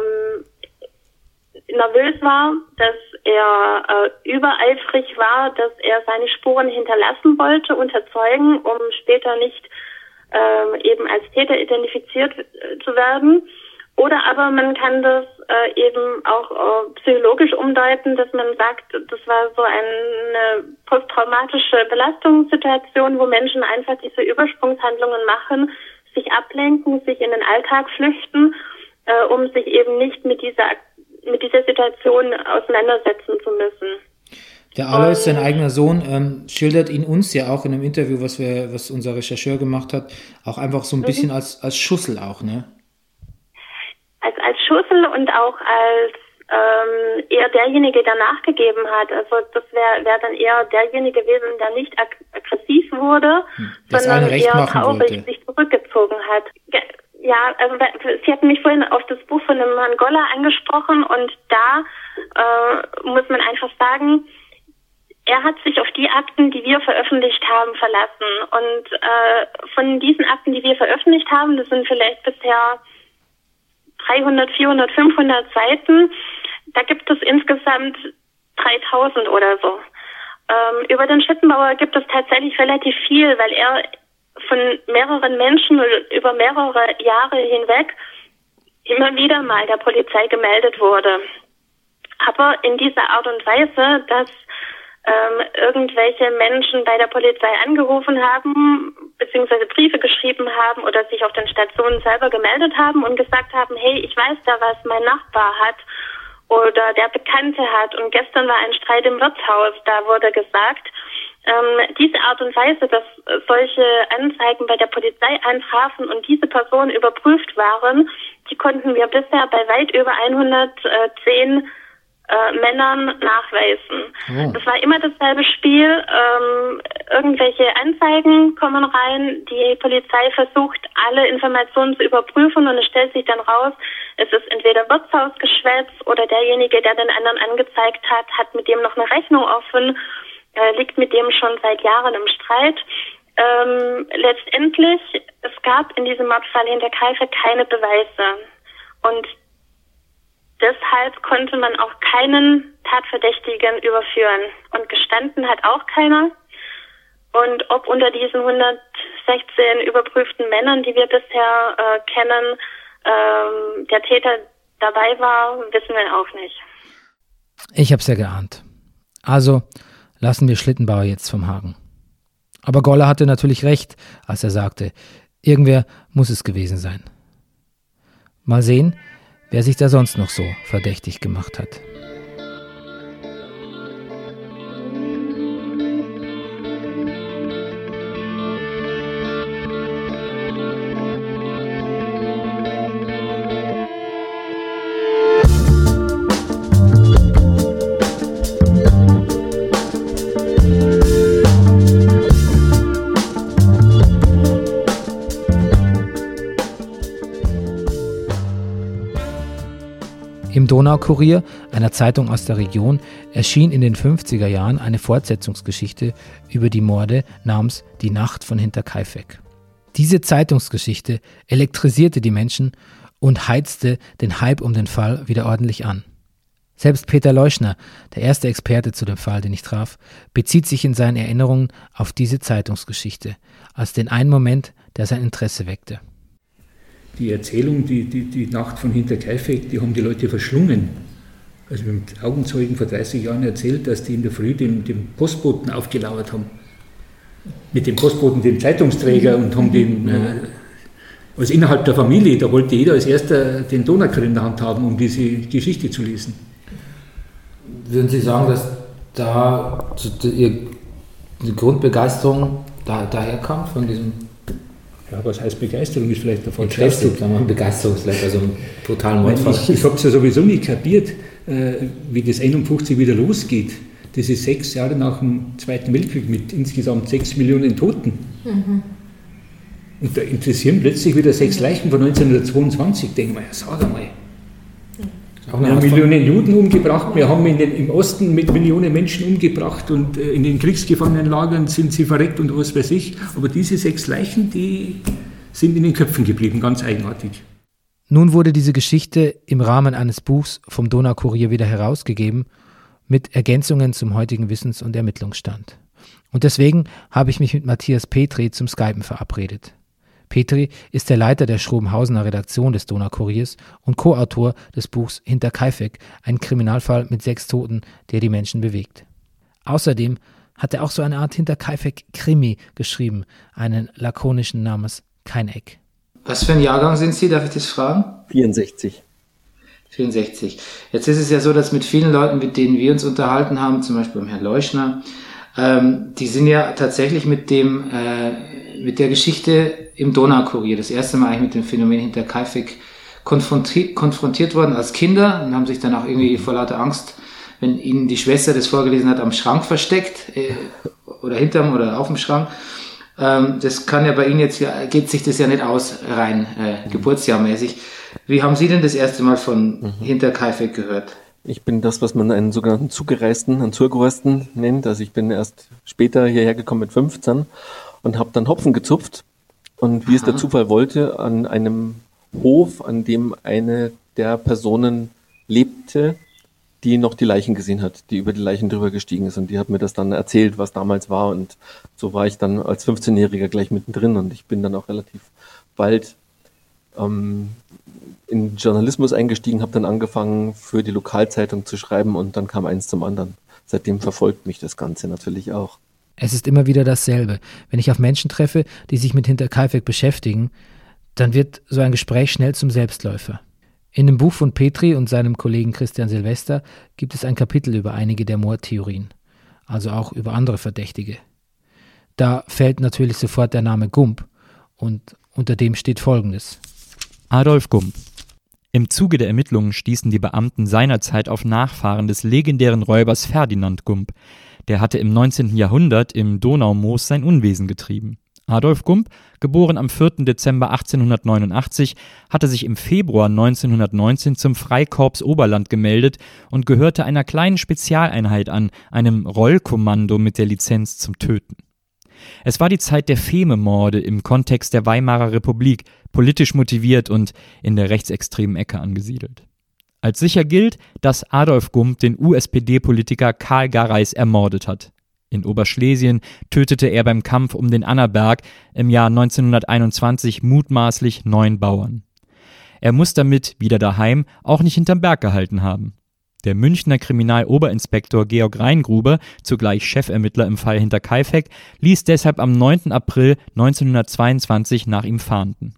nervös war, dass er übereifrig war, dass er seine Spuren hinterlassen wollte unter Zeugen, um später nicht eben als Täter identifiziert zu werden. Oder aber man kann das eben auch psychologisch umdeuten, dass man sagt, das war so eine posttraumatische Belastungssituation, wo Menschen einfach diese Übersprungshandlungen machen, sich ablenken, sich in den Alltag flüchten, um sich eben nicht mit dieser Situation auseinandersetzen zu müssen. Der Alois, sein eigener Sohn, schildert ihn uns ja auch in einem Interview, was unser Rechercheur gemacht hat, auch einfach so ein bisschen als Schussel auch, ne? Als Schussel und auch als eher derjenige, der nachgegeben hat. Also das wäre dann eher derjenige gewesen, der nicht aggressiv wurde, sondern eher traurig sich zurückgezogen hat. Ja, also Sie hatten mich vorhin auf das Buch von dem Herrn Goller angesprochen und da muss man einfach sagen, er hat sich auf die Akten, die wir veröffentlicht haben, verlassen. Und von diesen Akten, die wir veröffentlicht haben, das sind vielleicht bisher 300, 400, 500 Seiten, da gibt es insgesamt 3000 oder so. Über den Schlittenbauer gibt es tatsächlich relativ viel, weil er von mehreren Menschen über mehrere Jahre hinweg immer wieder mal der Polizei gemeldet wurde. Aber in dieser Art und Weise, dass irgendwelche Menschen bei der Polizei angerufen haben, beziehungsweise Briefe geschrieben haben oder sich auf den Stationen selber gemeldet haben und gesagt haben, hey, ich weiß da, was mein Nachbar hat oder der Bekannte hat und gestern war ein Streit im Wirtshaus, da wurde gesagt, diese Art und Weise, dass solche Anzeigen bei der Polizei eintrafen und diese Personen überprüft waren, die konnten wir bisher bei weit über 110 Männern nachweisen. Oh. Das war immer dasselbe Spiel. Irgendwelche Anzeigen kommen rein, die Polizei versucht, alle Informationen zu überprüfen und es stellt sich dann raus, es ist entweder Wirtshausgeschwätz oder derjenige, der den anderen angezeigt hat mit dem noch eine Rechnung offen, liegt mit dem schon seit Jahren im Streit. Letztendlich, es gab in diesem Mordfall Hinterkaifeck keine Beweise und deshalb konnte man auch keinen Tatverdächtigen überführen. Und gestanden hat auch keiner. Und ob unter diesen 116 überprüften Männern, die wir bisher kennen, der Täter dabei war, wissen wir auch nicht. Ich hab's ja geahnt. Also lassen wir Schlittenbauer jetzt vom Haken. Aber Goller hatte natürlich recht, als er sagte, irgendwer muss es gewesen sein. Mal sehen, wer sich da sonst noch so verdächtig gemacht hat. Im Donaukurier, einer Zeitung aus der Region, erschien in den 50er Jahren eine Fortsetzungsgeschichte über die Morde namens Die Nacht von Hinterkaifeck. Diese Zeitungsgeschichte elektrisierte die Menschen und heizte den Hype um den Fall wieder ordentlich an. Selbst Peter Leuschner, der erste Experte zu dem Fall, den ich traf, bezieht sich in seinen Erinnerungen auf diese Zeitungsgeschichte als den einen Moment, der sein Interesse weckte. Die Erzählung, die Nacht von Hinterkaifeck, die haben die Leute verschlungen. Also wir haben Augenzeugen vor 30 Jahren erzählt, dass die in der Früh dem Postboten aufgelauert haben. Mit dem Postboten, dem Zeitungsträger und haben den, also innerhalb der Familie, da wollte jeder als erster den Donaukurier in der Hand haben, um diese Geschichte zu lesen. Würden Sie sagen, dass da die Grundbegeisterung daher kam von diesem... Ja, was heißt Begeisterung, ist vielleicht der falsche Ausdruck. Begeisterung ist vielleicht also ein brutaler Mordfall. Ich habe es ja sowieso nie kapiert, wie das 51 wieder losgeht. Das ist 6 Jahre nach dem Zweiten Weltkrieg mit insgesamt 6 Millionen Toten. Mhm. Und da interessieren plötzlich wieder 6 Leichen von 1922. Denken wir, ja, sag einmal. Wir haben Millionen Juden umgebracht, wir haben im Osten mit Millionen Menschen umgebracht und in den Kriegsgefangenenlagern sind sie verreckt und was weiß ich. Aber diese 6 Leichen, die sind in den Köpfen geblieben, ganz eigenartig. Nun wurde diese Geschichte im Rahmen eines Buchs vom Donaukurier wieder herausgegeben, mit Ergänzungen zum heutigen Wissens- und Ermittlungsstand. Und deswegen habe ich mich mit Matthias Petri zum Skypen verabredet. Petri ist der Leiter der Schrobenhausener Redaktion des Donaukuriers und Co-Autor des Buchs Hinterkaifeck, ein Kriminalfall mit 6 Toten, der die Menschen bewegt. Außerdem hat er auch so eine Art Hinterkaifeck-Krimi geschrieben, einen lakonischen namens Kein Eck. Was für ein Jahrgang sind Sie, darf ich das fragen? 64. 64. Jetzt ist es ja so, dass mit vielen Leuten, mit denen wir uns unterhalten haben, zum Beispiel mit Herrn Leuschner, die sind ja tatsächlich mit der Geschichte im Donaukurier das erste Mal eigentlich mit dem Phänomen Hinterkaifeck konfrontiert worden als Kinder und haben sich dann auch irgendwie vor lauter Angst, wenn ihnen die Schwester das vorgelesen hat, am Schrank versteckt oder hinterm oder auf dem Schrank. Das kann ja bei Ihnen jetzt, geht sich das ja nicht aus, rein geburtsjahrmäßig. Wie haben Sie denn das erste Mal von Hinterkaifeck gehört? Ich bin das, was man einen sogenannten einen Zugereisten nennt. Also ich bin erst später hierher gekommen mit 15 und habe dann Hopfen gezupft. Und wie es der Zufall wollte, an einem Hof, an dem eine der Personen lebte, die noch die Leichen gesehen hat, die über die Leichen drüber gestiegen ist. Und die hat mir das dann erzählt, was damals war. Und so war ich dann als 15-Jähriger gleich mittendrin. Und ich bin dann auch relativ bald in Journalismus eingestiegen, habe dann angefangen, für die Lokalzeitung zu schreiben. Und dann kam eins zum anderen. Seitdem verfolgt mich das Ganze natürlich auch. Es ist immer wieder dasselbe. Wenn ich auf Menschen treffe, die sich mit Hinterkaifeck beschäftigen, dann wird so ein Gespräch schnell zum Selbstläufer. In dem Buch von Petri und seinem Kollegen Christian Silvester gibt es ein Kapitel über einige der Mordtheorien, also auch über andere Verdächtige. Da fällt natürlich sofort der Name Gump und unter dem steht Folgendes. Adolf Gump. Im Zuge der Ermittlungen stießen die Beamten seinerzeit auf Nachfahren des legendären Räubers Ferdinand Gump. Der hatte im 19. Jahrhundert im Donaumoos sein Unwesen getrieben. Adolf Gump, geboren am 4. Dezember 1889, hatte sich im Februar 1919 zum Freikorps Oberland gemeldet und gehörte einer kleinen Spezialeinheit an, einem Rollkommando mit der Lizenz zum Töten. Es war die Zeit der Feme-Morde im Kontext der Weimarer Republik, politisch motiviert und in der rechtsextremen Ecke angesiedelt. Als sicher gilt, dass Adolf Gump den USPD-Politiker Karl Gareis ermordet hat. In Oberschlesien tötete er beim Kampf um den Annaberg im Jahr 1921 mutmaßlich 9 Bauern. Er muss damit, wieder daheim, auch nicht hinterm Berg gehalten haben. Der Münchner Kriminaloberinspektor Georg Reingruber, zugleich Chefermittler im Fall Hinterkaifeck, ließ deshalb am 9. April 1922 nach ihm fahnden.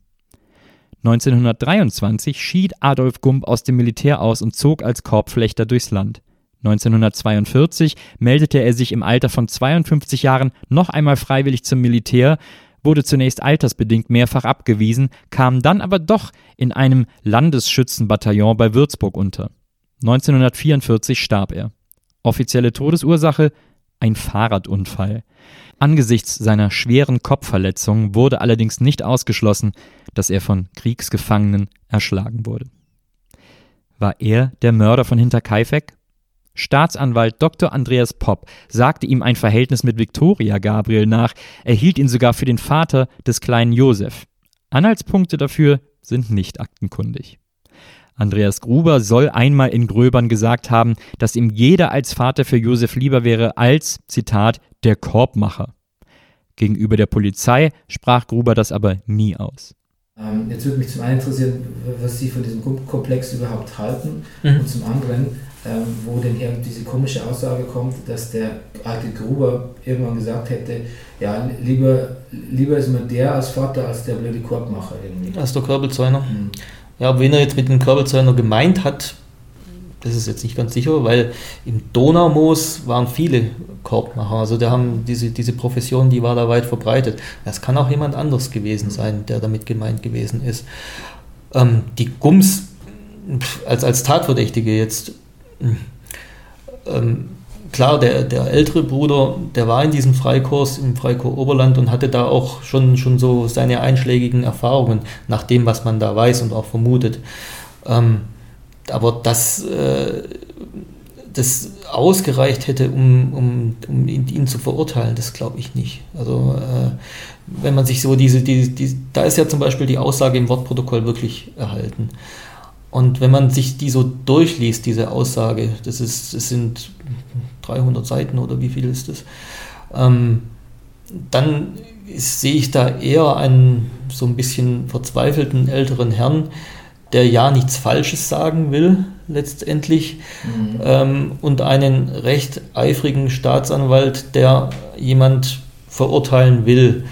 1923 schied Adolf Gump aus dem Militär aus und zog als Korbflechter durchs Land. 1942 meldete er sich im Alter von 52 Jahren noch einmal freiwillig zum Militär, wurde zunächst altersbedingt mehrfach abgewiesen, kam dann aber doch in einem Landesschützenbataillon bei Würzburg unter. 1944 starb er. Offizielle Todesursache: ein Fahrradunfall. Angesichts seiner schweren Kopfverletzungen wurde allerdings nicht ausgeschlossen, dass er von Kriegsgefangenen erschlagen wurde. War er der Mörder von Hinterkaifeck? Staatsanwalt Dr. Andreas Popp sagte ihm ein Verhältnis mit Viktoria Gabriel nach, er hielt ihn sogar für den Vater des kleinen Josef. Anhaltspunkte dafür sind nicht aktenkundig. Andreas Gruber soll einmal in Gröbern gesagt haben, dass ihm jeder als Vater für Josef lieber wäre als, Zitat, der Korbmacher. Gegenüber der Polizei sprach Gruber das aber nie aus. Jetzt würde mich zum einen interessieren, was Sie von diesem Komplex überhaupt halten und zum anderen, wo denn hier diese komische Aussage kommt, dass der alte Gruber irgendwann gesagt hätte, ja, lieber ist mir der als Vater als der blöde Korbmacher irgendwie. Als der Körbelzäuner. Ja, wen er jetzt mit dem Körbelzäuner gemeint hat, das ist jetzt nicht ganz sicher, weil im Donaumoos waren viele Korbmacher, also da haben diese Profession, die war da weit verbreitet. Das kann auch jemand anderes gewesen sein, der damit gemeint gewesen ist. Die Gumps als Tatverdächtige jetzt, klar, der ältere Bruder, der war in diesem Freikorps, im Freikorps Oberland und hatte da auch schon so seine einschlägigen Erfahrungen, nach dem, was man da weiß und auch vermutet. Aber dass das ausgereicht hätte, um ihn zu verurteilen, das glaube ich nicht. Also wenn man sich so da ist ja zum Beispiel die Aussage im Wortprotokoll wirklich erhalten. Und wenn man sich die so durchliest, diese Aussage, das sind 300 Seiten oder wie viel ist das, dann sehe ich da eher einen so ein bisschen verzweifelten älteren Herrn, der ja nichts Falsches sagen will, letztendlich, und einen recht eifrigen Staatsanwalt, der jemand verurteilen will.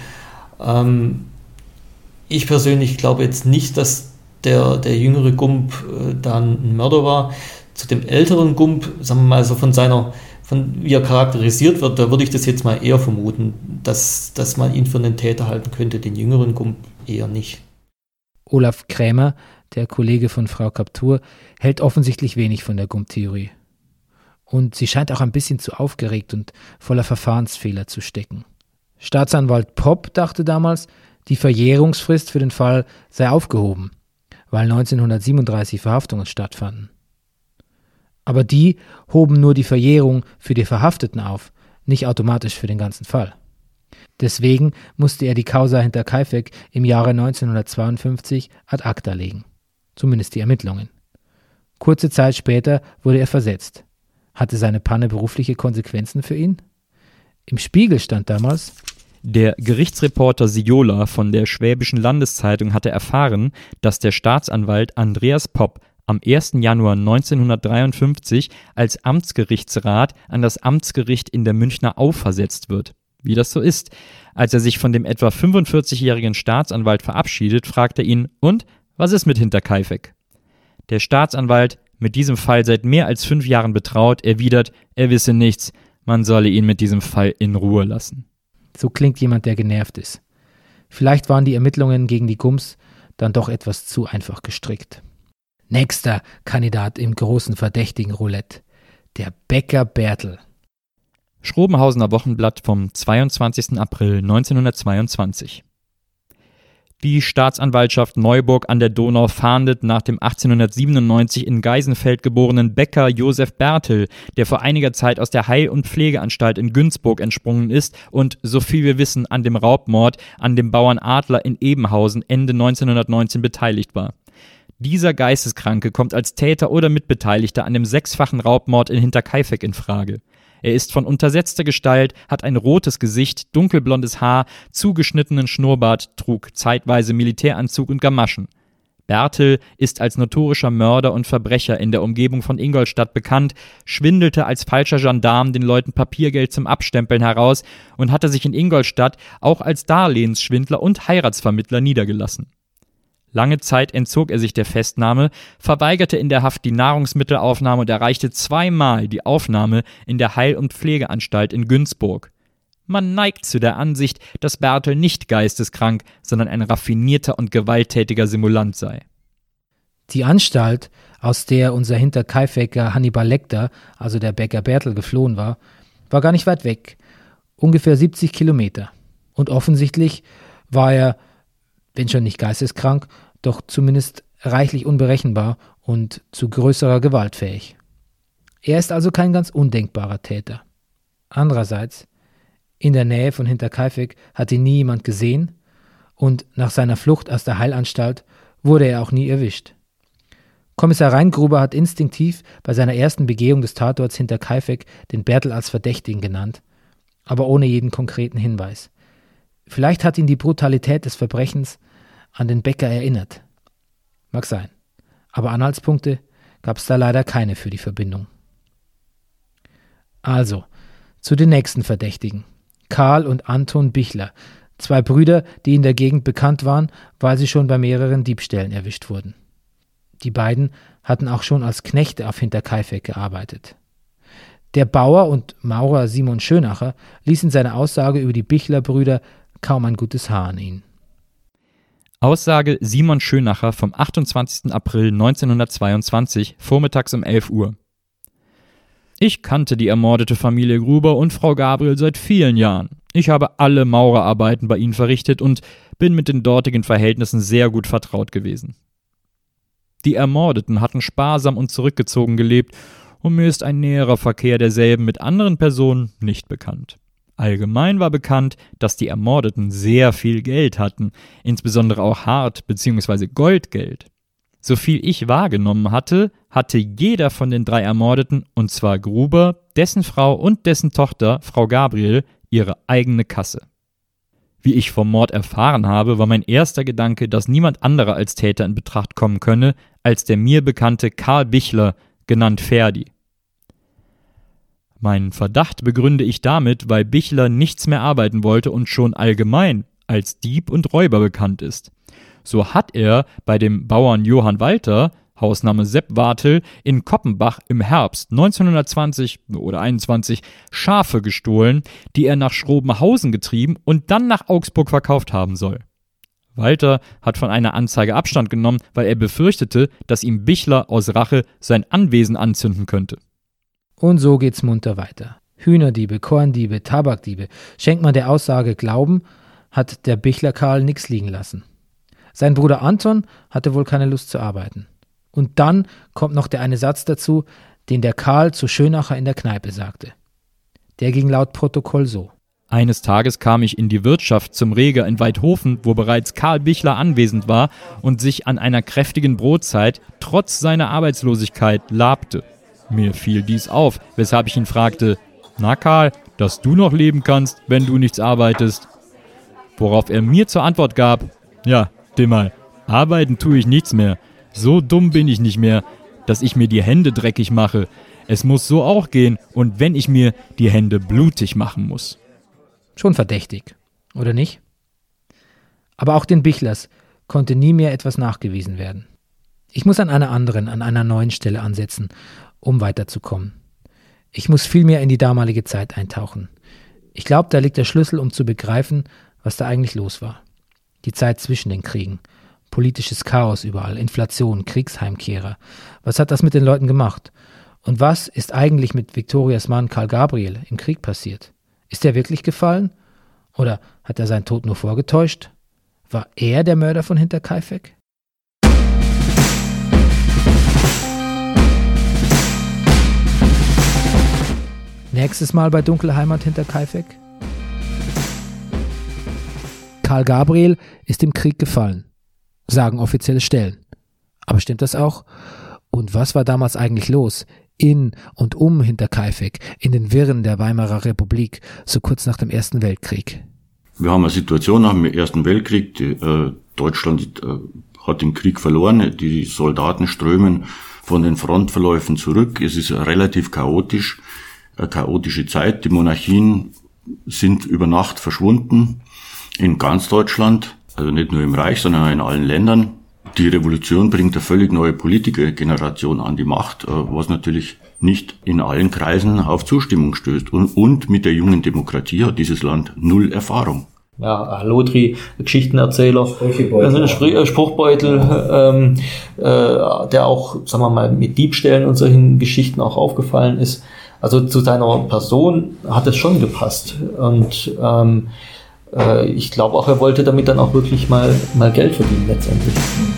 Ich persönlich glaube jetzt nicht, dass der jüngere Gump da ein Mörder war. Zu dem älteren Gump, sagen wir mal so von wie er charakterisiert wird, da würde ich das jetzt mal eher vermuten, dass man ihn für einen Täter halten könnte, den jüngeren Gump eher nicht. Olaf Krämer, der Kollege von Frau Kaptur, hält offensichtlich wenig von der Gump-Theorie. Und sie scheint auch ein bisschen zu aufgeregt und voller Verfahrensfehler zu stecken. Staatsanwalt Popp dachte damals, die Verjährungsfrist für den Fall sei aufgehoben, weil 1937 Verhaftungen stattfanden. Aber die hoben nur die Verjährung für die Verhafteten auf, nicht automatisch für den ganzen Fall. Deswegen musste er die Causa Hinterkaifeck im Jahre 1952 ad acta legen. Zumindest die Ermittlungen. Kurze Zeit später wurde er versetzt. Hatte seine Panne berufliche Konsequenzen für ihn? Im Spiegel stand damals: Der Gerichtsreporter Siola von der Schwäbischen Landeszeitung hatte erfahren, dass der Staatsanwalt Andreas Popp am 1. Januar 1953 als Amtsgerichtsrat an das Amtsgericht in der Münchner Au versetzt wird. Wie das so ist. Als er sich von dem etwa 45-jährigen Staatsanwalt verabschiedet, fragt er ihn: Und, was ist mit Hinterkaifeck? Der Staatsanwalt, mit diesem Fall seit mehr als 5 Jahren betraut, erwidert, er wisse nichts, man solle ihn mit diesem Fall in Ruhe lassen. So klingt jemand, der genervt ist. Vielleicht waren die Ermittlungen gegen die Gumps dann doch etwas zu einfach gestrickt. Nächster Kandidat im großen verdächtigen Roulette: der Bäcker Bertel. Schrobenhausener Wochenblatt vom 22. April 1922. Die Staatsanwaltschaft Neuburg an der Donau fahndet nach dem 1897 in Geisenfeld geborenen Bäcker Josef Bertel, der vor einiger Zeit aus der Heil- und Pflegeanstalt in Günzburg entsprungen ist und, soviel wir wissen, an dem Raubmord an dem Bauern Adler in Ebenhausen Ende 1919 beteiligt war. Dieser Geisteskranke kommt als Täter oder Mitbeteiligter an dem 6-fachen Raubmord in Hinterkaifeck in Frage. Er ist von untersetzter Gestalt, hat ein rotes Gesicht, dunkelblondes Haar, zugeschnittenen Schnurrbart, trug zeitweise Militäranzug und Gamaschen. Bertel ist als notorischer Mörder und Verbrecher in der Umgebung von Ingolstadt bekannt, schwindelte als falscher Gendarm den Leuten Papiergeld zum Abstempeln heraus und hatte sich in Ingolstadt auch als Darlehensschwindler und Heiratsvermittler niedergelassen. Lange Zeit entzog er sich der Festnahme, verweigerte in der Haft die Nahrungsmittelaufnahme und erreichte 2-mal die Aufnahme in der Heil- und Pflegeanstalt in Günzburg. Man neigt zu der Ansicht, dass Bertel nicht geisteskrank, sondern ein raffinierter und gewalttätiger Simulant sei. Die Anstalt, aus der unser Hinterkaifecker Hannibal Lecter, also der Bäcker Bertel, geflohen war gar nicht weit weg, ungefähr 70 Kilometer. Und offensichtlich war er, wenn schon nicht geisteskrank, doch zumindest reichlich unberechenbar und zu größerer Gewalt fähig. Er ist also kein ganz undenkbarer Täter. Andererseits, in der Nähe von Hinterkaifeck hat ihn nie jemand gesehen und nach seiner Flucht aus der Heilanstalt wurde er auch nie erwischt. Kommissar Reingruber hat instinktiv bei seiner ersten Begehung des Tatorts Hinterkaifeck den Bertel als Verdächtigen genannt, aber ohne jeden konkreten Hinweis. Vielleicht hat ihn die Brutalität des Verbrechens an den Bäcker erinnert. Mag sein. Aber Anhaltspunkte gab es da leider keine für die Verbindung. Also, zu den nächsten Verdächtigen. Karl und Anton Bichler, 2 Brüder, die in der Gegend bekannt waren, weil sie schon bei mehreren Diebstählen erwischt wurden. Die beiden hatten auch schon als Knechte auf Hinterkaifeck gearbeitet. Der Bauer und Maurer Simon Schönacher ließ in seiner Aussage über die Bichler-Brüder kaum ein gutes Haar an ihnen. Aussage Simon Schönacher vom 28. April 1922, vormittags um 11 Uhr. Ich kannte die ermordete Familie Gruber und Frau Gabriel seit vielen Jahren. Ich habe alle Maurerarbeiten bei ihnen verrichtet und bin mit den dortigen Verhältnissen sehr gut vertraut gewesen. Die Ermordeten hatten sparsam und zurückgezogen gelebt und mir ist ein näherer Verkehr derselben mit anderen Personen nicht bekannt. Allgemein war bekannt, dass die Ermordeten sehr viel Geld hatten, insbesondere auch Hart- bzw. Goldgeld. Soviel ich wahrgenommen hatte, hatte jeder von den 3 Ermordeten, und zwar Gruber, dessen Frau und dessen Tochter, Frau Gabriel, ihre eigene Kasse. Wie ich vom Mord erfahren habe, war mein erster Gedanke, dass niemand anderer als Täter in Betracht kommen könne, als der mir bekannte Karl Bichler, genannt Ferdi. Meinen Verdacht begründe ich damit, weil Bichler nichts mehr arbeiten wollte und schon allgemein als Dieb und Räuber bekannt ist. So hat er bei dem Bauern Johann Walter, Hausname Sepp Wartel, in Koppenbach im Herbst 1920 oder 21 Schafe gestohlen, die er nach Schrobenhausen getrieben und dann nach Augsburg verkauft haben soll. Walter hat von einer Anzeige Abstand genommen, weil er befürchtete, dass ihm Bichler aus Rache sein Anwesen anzünden könnte. Und so geht's munter weiter. Hühnerdiebe, Korndiebe, Tabakdiebe. Schenkt man der Aussage Glauben, hat der Bichler Karl nichts liegen lassen. Sein Bruder Anton hatte wohl keine Lust zu arbeiten. Und dann kommt noch der eine Satz dazu, den der Karl zu Schönacher in der Kneipe sagte. Der ging laut Protokoll so. Eines Tages kam ich in die Wirtschaft zum Reger in Weidhofen, wo bereits Karl Bichler anwesend war und sich an einer kräftigen Brotzeit trotz seiner Arbeitslosigkeit labte. Mir fiel dies auf, weshalb ich ihn fragte, »Na Karl, dass du noch leben kannst, wenn du nichts arbeitest?« Worauf er mir zur Antwort gab, »Ja, Dimmerl, arbeiten tue ich nichts mehr. So dumm bin ich nicht mehr, dass ich mir die Hände dreckig mache. Es muss so auch gehen und wenn ich mir die Hände blutig machen muss.« Schon verdächtig, oder nicht? Aber auch den Bichlers konnte nie mehr etwas nachgewiesen werden. Ich muss an einer neuen Stelle ansetzen, um weiterzukommen. Ich muss viel mehr in die damalige Zeit eintauchen. Ich glaube, da liegt der Schlüssel, um zu begreifen, was da eigentlich los war. Die Zeit zwischen den Kriegen. Politisches Chaos überall, Inflation, Kriegsheimkehrer. Was hat das mit den Leuten gemacht? Und was ist eigentlich mit Viktorias Mann Karl Gabriel im Krieg passiert? Ist er wirklich gefallen? Oder hat er seinen Tod nur vorgetäuscht? War er der Mörder von Hinterkaifeck? Nächstes Mal bei Dunkle Heimat Hinterkaifeck. Karl Gabriel ist im Krieg gefallen, sagen offizielle Stellen. Aber stimmt das auch? Und was war damals eigentlich los? In und um Hinterkaifeck, in den Wirren der Weimarer Republik, so kurz nach dem Ersten Weltkrieg. Wir haben eine Situation nach dem Ersten Weltkrieg. Deutschland hat den Krieg verloren. Die Soldaten strömen von den Frontverläufen zurück. Es ist relativ chaotisch, eine chaotische Zeit. Die Monarchien sind über Nacht verschwunden in ganz Deutschland, also nicht nur im Reich, sondern auch in allen Ländern. Die Revolution bringt eine völlig neue Politikergeneration an die Macht, was natürlich nicht in allen Kreisen auf Zustimmung stößt. Und mit der jungen Demokratie hat dieses Land null Erfahrung. Ja, Lotri, Geschichtenerzähler, ein Spruchbeutel, der auch, sagen wir mal, mit Diebstählen und solchen Geschichten auch aufgefallen ist. Also zu seiner Person hat es schon gepasst. Und ich glaube auch, er wollte damit dann auch wirklich mal Geld verdienen letztendlich.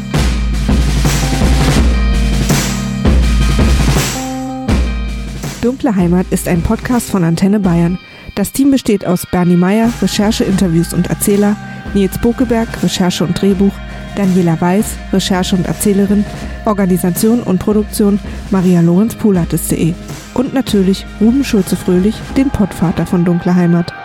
Dunkle Heimat ist ein Podcast von Antenne Bayern. Das Team besteht aus Bernie Meyer, Recherche, Interviews und Erzähler, Nils Bokeberg, Recherche und Drehbuch, Daniela Weiß, Recherche und Erzählerin, Organisation und Produktion Maria Lorenz Pulathes.de und natürlich Ruben Schulze-Fröhlich, den Pottvater von Dunkle Heimat.